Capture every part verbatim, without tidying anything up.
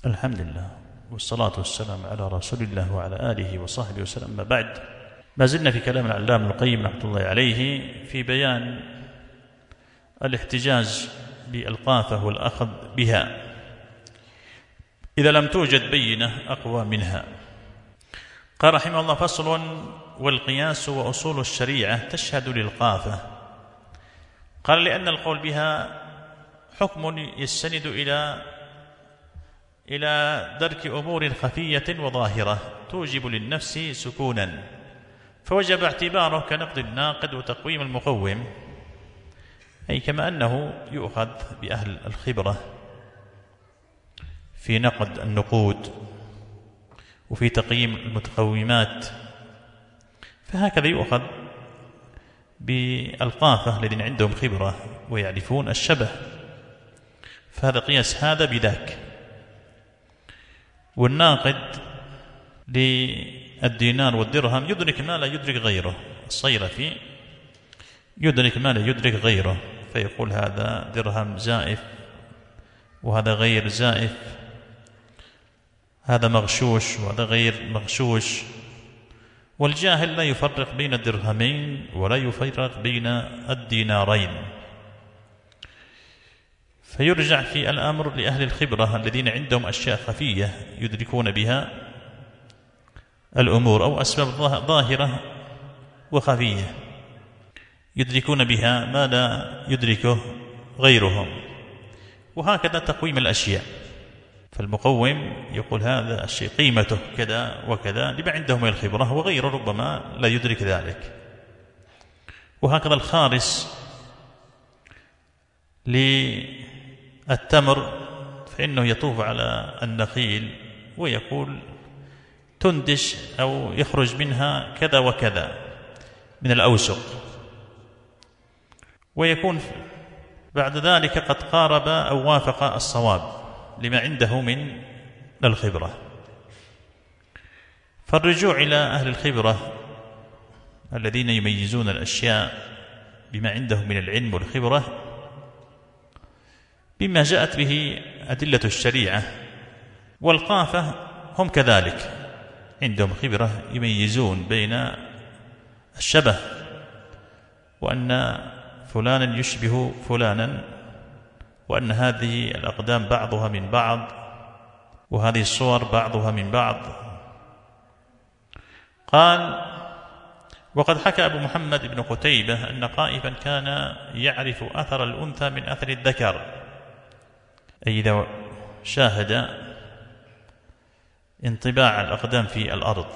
الحمد لله والصلاة والسلام على رسول الله وعلى آله وصحبه وسلم. ما بعد، ما زلنا في كلام العلامة ابن القيم رحمة الله عليه في بيان الاحتجاج بالقافة والأخذ بها إذا لم توجد بينة أقوى منها. قال رحمه الله: فصل: والقياس وأصول الشريعة تشهد للقافة. قال: لأن القول بها حكم يستند إلى إلى درك أمور خفية وظاهرة توجب للنفس سكونا، فوجب اعتباره كنقد الناقد وتقويم المقوم، أي كما أنه يؤخذ بأهل الخبرة في نقد النقود وفي تقييم المتقومات، فهكذا يؤخذ بالقافة الذين عندهم خبرة ويعرفون الشبه، فهذا قياس هذا بذاك. والناقد للدينار والدرهم يدرك ما لا يدرك غيره، الصيرفي يدرك ما لا يدرك غيره، فيقول هذا درهم زائف وهذا غير زائف، هذا مغشوش وهذا غير مغشوش. والجاهل لا يفرق بين الدرهمين ولا يفرق بين الدينارين، فيرجع في الأمر لأهل الخبرة الذين عندهم أشياء خفية يدركون بها الأمور، أو أسباب ظاهرة وخفية يدركون بها ما لا يدركه غيرهم، وهكذا تقويم الأشياء. فالمقوم يقول هذا الشيء قيمته كذا وكذا لما عندهم من الخبرة، وغيره ربما لا يدرك ذلك. وهكذا الخارس للتمر فإنه يطوف على النخيل ويقول تندش أو يخرج منها كذا وكذا من الأوسق، ويكون بعد ذلك قد قارب أو وافق الصواب لما عنده من الخبرة. فالرجوع إلى أهل الخبرة الذين يميزون الأشياء بما عندهم من العلم والخبرة بما جاءت به أدلة الشريعة. والقافة هم كذلك عندهم خبرة يميزون بين الشبه، وأن فلانا يشبه فلانا، وأن هذه الأقدام بعضها من بعض، وهذه الصور بعضها من بعض. قال: وقد حكى أبو محمد بن قتيبة أن قائفا كان يعرف أثر الأنثى من أثر الذكر، أي إذا شاهد انطباع الأقدام في الأرض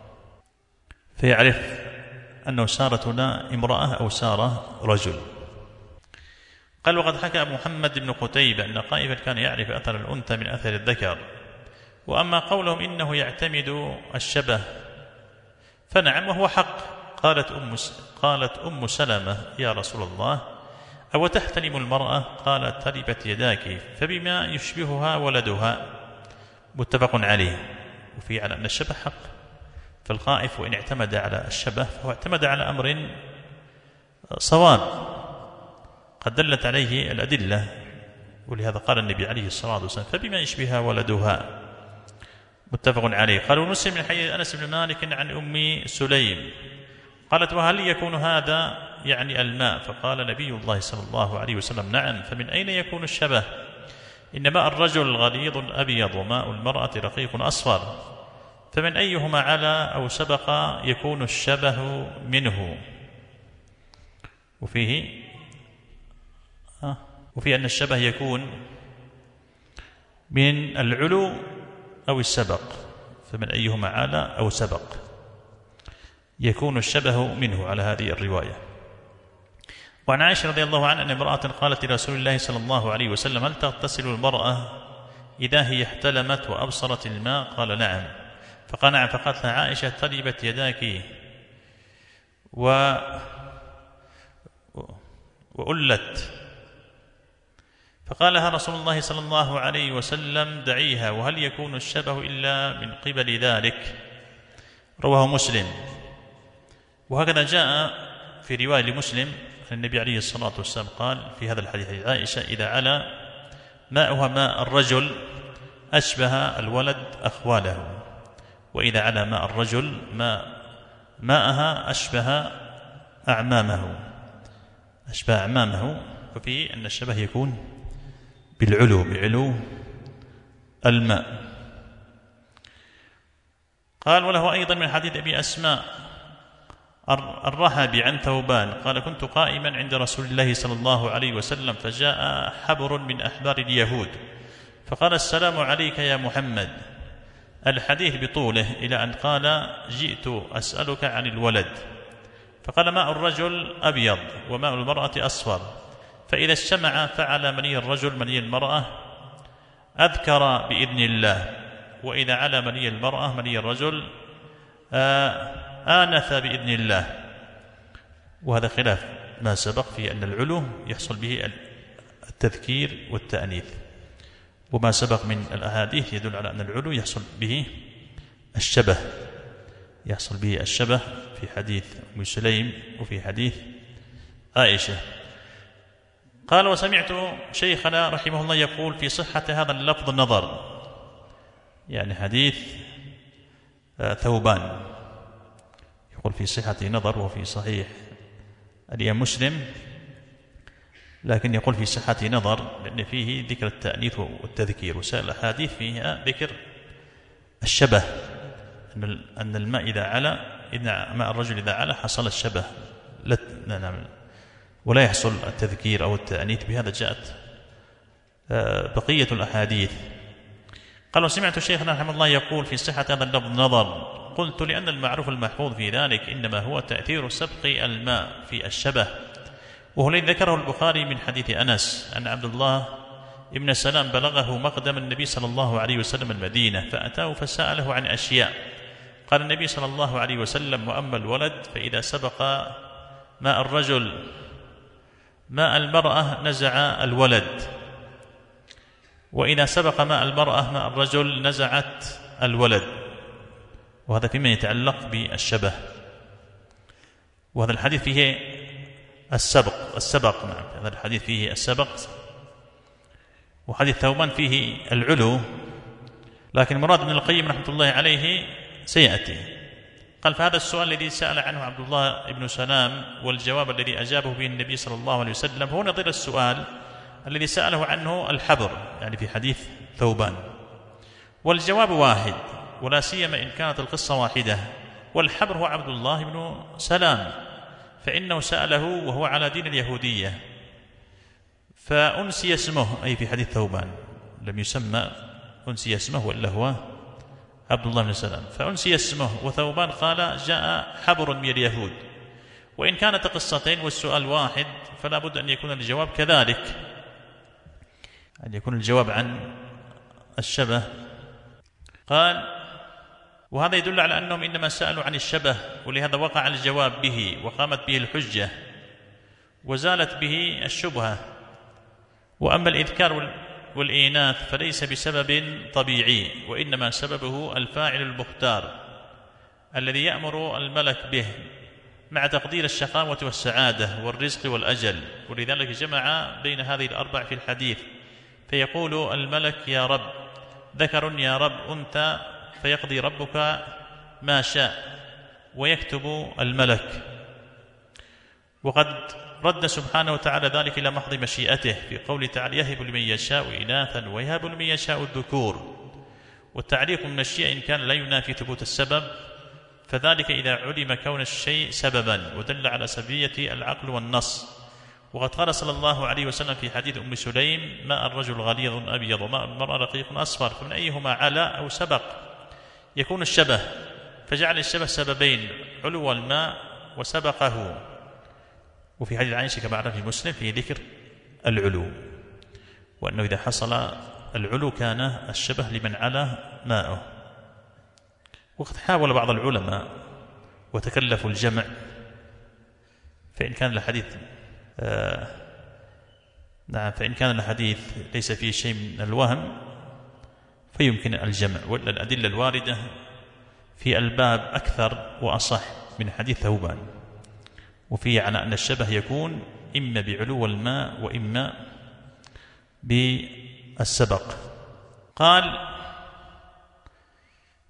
فيعرف أنه سارت هنا امرأة أو سار رجل. قال: وقد حكى أبو محمد بن قتيبة أن قائفا كان يعرف أثر الأنثى من أثر الذكر. وأما قولهم إنه يعتمد الشبه فنعم وهو حق. قالت أم قالت أم سلمة: يا رسول الله، أو تحتلم المرأة؟ قالت: تربت يداك، فبما يشبهها ولدها. متفق عليه. وفي على أن الشبه حق، فالخائف وإن اعتمد على الشبه فهو اعتمد على أمر صواب قد دلت عليه الأدلة، ولهذا قال النبي عليه الصلاة والسلام: فبما يشبهها ولدها. متفق عليه. قال: ومسلم من حديث أنس بن مالك عن أم سليم قالت: وهل يكون هذا يعني الماء؟ فقال نبي الله صلى الله عليه وسلم: نعم. فمن أين يكون الشبه؟ إن ماء الرجل غليظ أبيض وماء المرأة رقيق أصفر، فمن أيهما على أو سبق يكون الشبه منه. وفيه آه وفي أن الشبه يكون من العلو أو السبق، فمن أيهما على أو سبق يكون الشبه منه على هذه الرواية. وعن عائشة رضي الله عنها أن امرأة قالت لرسول الله صلى الله عليه وسلم: هل تغتسل المرأة إذا هي احتلمت وأبصرت الماء؟ قال: نعم. فقال: نعم. فقالت لها عائشة: تربت يداك و... وألت. فقال لها رسول الله صلى الله عليه وسلم: دعيها، وهل يكون الشبه إلا من قبل ذلك؟ رواه مسلم. وهكذا جاء في رواية لمسلم النبي عليه الصلاة والسلام قال في هذا الحديث عائشة: إذا علا ماؤها ماء الرجل أشبه الولد أخواله، وإذا على ماء الرجل ماء ماءها أشبه أعمامه أشبه أعمامه ففيه أن الشبه يكون بالعلو بعلو الماء. قال: وله أيضا من حديث أبي أسماء الرهبي عن ثوبان قال: كنت قائما عند رسول الله صلى الله عليه وسلم فجاء حبر من أحبار اليهود فقال: السلام عليك يا محمد، الحديث بطوله إلى أن قال: جئت أسألك عن الولد، فقال: ماء الرجل أبيض وماء المرأة أصفر، فإذا اجتمع فعل مني الرجل مني المرأة أذكر بإذن الله، وإذا على مني المرأة مني الرجل آنث بإذن الله. وهذا خلاف ما سبق في أن العلو يحصل به التذكير والتأنيث، وما سبق من الأحاديث يدل على أن العلو يحصل به الشبه يحصل به الشبه في حديث أم سليم وفي حديث عائشة. قال: وسمعت شيخنا رحمه الله يقول في صحة هذا اللفظ النظر، يعني حديث ثوبان يقول في صحة نظر وفي صحيح الإمام مسلم، لكن يقول في صحة نظر لأن فيه ذكر التأنيث والتذكير، وسائل الأحاديث فيها ذكر الشبه، أن الماء إذا علا إن ماء الرجل إذا علا حصل الشبه ولا يحصل التذكير أو التأنيث، بهذا جاءت بقية الأحاديث. قال: وسمعت شيخنا رحمه الله يقول في صحة هذا اللفظ نظر، قلت: لأن المعروف المحفوظ في ذلك إنما هو تأثير سبق الماء في الشبه، وهو الذي ذكره البخاري من حديث أنس أن عبد الله ابن سلام بلغه مقدم النبي صلى الله عليه وسلم المدينة فأتاه فسأله عن أشياء، قال النبي صلى الله عليه وسلم: وأما الولد فإذا سبق ماء الرجل ماء المرأة نزع الولد، وإذا سبق ماء المرأة ماء الرجل نزعت الولد. وهذا فيما يتعلق بالشبه، وهذا الحديث فيه السبق السبق نعم هذا الحديث فيه السبق، وحديث ثوبان فيه العلو، لكن مراد ابن القيم رحمة الله عليه سيأتي. قال: فهذا السؤال الذي سأل عنه عبد الله بن سلام والجواب الذي أجابه به النبي صلى الله عليه وسلم هو نظير السؤال الذي سأله عنه الحبر، يعني في حديث ثوبان، والجواب واحد، ولا سيما إن كانت القصة واحدة، والحبر هو عبد الله بن سلام، فإنه سأله وهو على دين اليهودية فأنسي اسمه، أي في حديث ثوبان لم يسمى أنسي اسمه وإلا هو عبد الله بن سلام، فأنسي اسمه، وثوبان قال: جاء حبر من اليهود. وإن كانت قصتين والسؤال واحد فلا بد أن يكون الجواب كذلك، أن يكون الجواب عن الشبه. قال: وهذا يدل على أنهم إنما سألوا عن الشبه، ولهذا وقع الجواب به وقامت به الحجة وزالت به الشبهة. وأما الإذكار والإيناث فليس بسبب طبيعي، وإنما سببه الفاعل المختار الذي يأمر الملك به مع تقدير الشقاوة والسعادة والرزق والأجل، ولذلك جمع بين هذه الأربع في الحديث، فيقول الملك: يا رب، ذكر يا رب أنثى، فيقضي ربك ما شاء ويكتب الملك. وقد رد سبحانه وتعالى ذلك إلى محض مشيئته في قوله تعالى: يهب لمن يشاء إناثا ويهب لمن يشاء الذكور. والتعليق من الشيء إن كان لا ينافي ثبوت السبب فذلك إذا علم كون الشيء سببا، ودل على سببية العقل والنص. وقد قال صلى الله عليه وسلم في حديث أم سليم: ماء الرجل غليظ أبيض وماء المرأة رقيق أصفر، فمن أيهما علا أو سبق يكون الشبه، فجعل الشبه سببين: علو الماء وسبقه. وفي حديث عائشة كما عرف في مسلم فيه ذكر العلو، وأنه إذا حصل العلو كان الشبه لمن علا ماءه. وقد حاول بعض العلماء وتكلفوا الجمع، فإن كان الحديث آه نعم فإن كان الحديث ليس فيه شيء من الوهم فيمكن الجمع، وإلا الأدلة الواردة في الباب أكثر وأصح من حديث ثوبان، وفيه على أن الشبه يكون إما بعلو الماء وإما بالسبق. قال: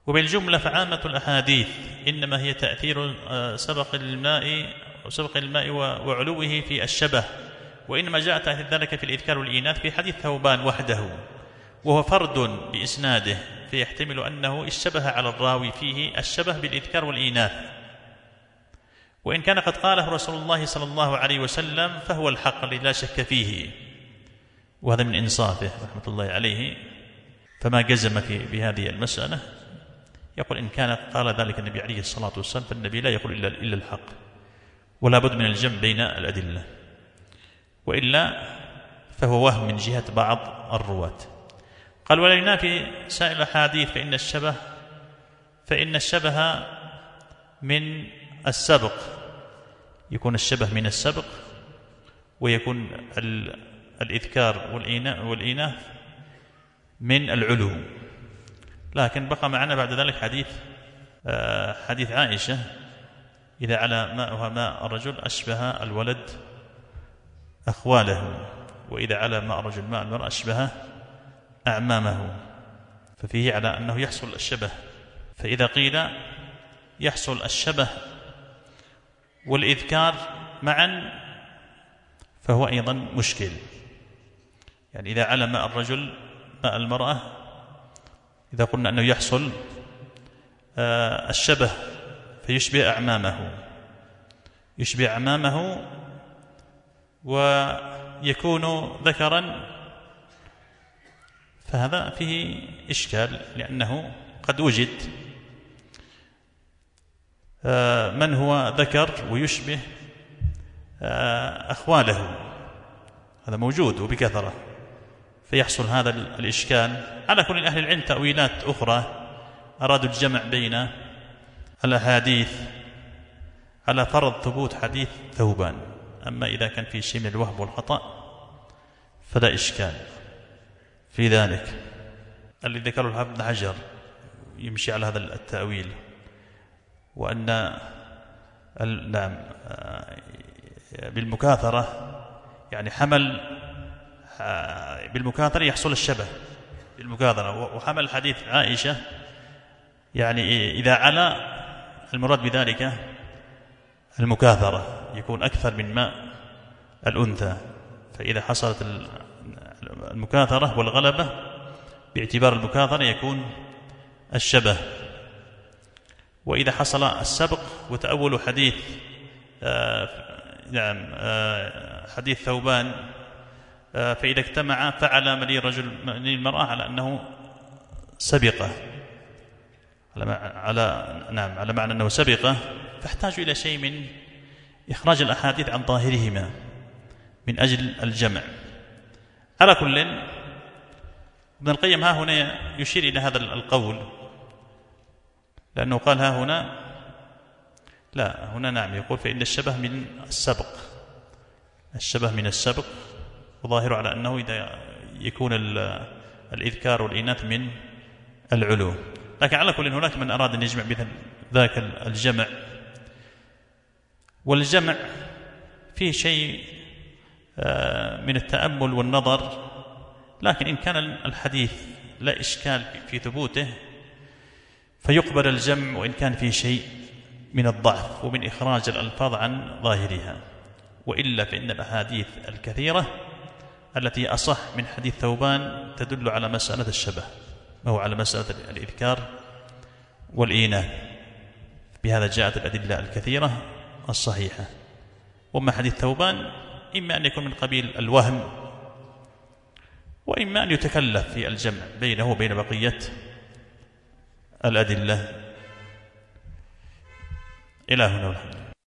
وبالجملة فعامة الأحاديث إنما هي تأثير سبق الماء وسبق الماء وعلوه في الشبه، وإنما جاء تأثير ذلك في الإذكار والإيناث في حديث ثوبان وحده، وهو فرد بإسناده، فيحتمل أنه اشتبه على الراوي فيه الشبه بالإذكار والإيناث، وإن كان قد قاله رسول الله صلى الله عليه وسلم فهو الحق الذي لا شك فيه، وهذا من إنصافه رحمة الله عليه. فما جزم في بهذه المسألة يقول إن كان قال ذلك النبي عليه الصلاة والسلام فالنبي لا يقول إلا, إلا الحق، ولا بد من الجمع بين الأدلة، وإلا فهو وهم من جهة بعض الرواة. قال ولا ينافي سائر الأحاديث فإن الشبه فإن الشبه من السبق، يكون الشبه من السبق، ويكون الإذكار والإيناث من العلو. لكن بقى معنا بعد ذلك حديث حديث عائشة إذا على ماؤها ماء الرجل أشبه الولد أخواله، وإذا على ماء الرجل ماء المرأة أشبه أعمامه، ففيه على أنه يحصل الشبه. فإذا قيل يحصل الشبه والإذكار معا فهو أيضا مشكل، يعني إذا على ماء الرجل ماء المرأة، إذا قلنا أنه يحصل الشبه فيشبه أعمامه يشبه أعمامه ويكون ذكرا، فهذا فيه إشكال، لأنه قد وجد من هو ذكر ويشبه أخواله، هذا موجود وبكثرة، فيحصل هذا الإشكال. على كل أهل العلم تأويلات أخرى أرادوا الجمع بين الأحاديث على فرض ثبوت حديث ثوبان، أما إذا كان في شيء من الوهم والخطأ فلا إشكال في ذلك. اللي ذكره الحافظ بن حجر يمشي على هذا التأويل، وأن نعم بالمكاثرة، يعني حمل بالمكاثرة يحصل الشبه بالمكاثرة، وحمل حديث عائشة يعني إذا على المراد بذلك المكاثرة يكون أكثر من ماء الأنثى، فإذا حصلت المكاثرة والغلبة باعتبار المكاثرة يكون الشبه. وإذا حصل السبق وتأول حديث آه نعم آه حديث ثوبان آه فإذا اجتمع فعل ملي الرجل ملي المرأة على أنه سبقة، على على نعم على معنى أنه سبقة، فاحتاج إلى شيء من إخراج الأحاديث عن ظاهرهما من أجل الجمع. على كل ابن القيم ها هنا يشير إلى هذا القول، لأنه قال ها هنا لا هنا نعم يقول فإن الشبه من السبق، الشبه من السبق، وظاهر على أنه إذا يكون الإذكار والإيناث من العلو. لكن على كل هناك من أراد أن يجمع مثل ذاك الجمع، والجمع فيه شيء من التأمل والنظر، لكن إن كان الحديث لا إشكال في ثبوته فيقبل الجمع، وإن كان فيه شيء من الضعف ومن إخراج الألفاظ عن ظاهرها. وإلا فإن الأحاديث الكثيرة التي أصح من حديث ثوبان تدل على مسألة الشبه، وهو على مسألة الإذكار والإيناث، بهذا جاءت الأدلة الكثيرة الصحيحة. وما حديث ثوبان إما أن يكون من قبيل الوهم، وإما أن يتكلف في الجمع بينه وبين بقية الأدلة. إلى هنا والحمد لله.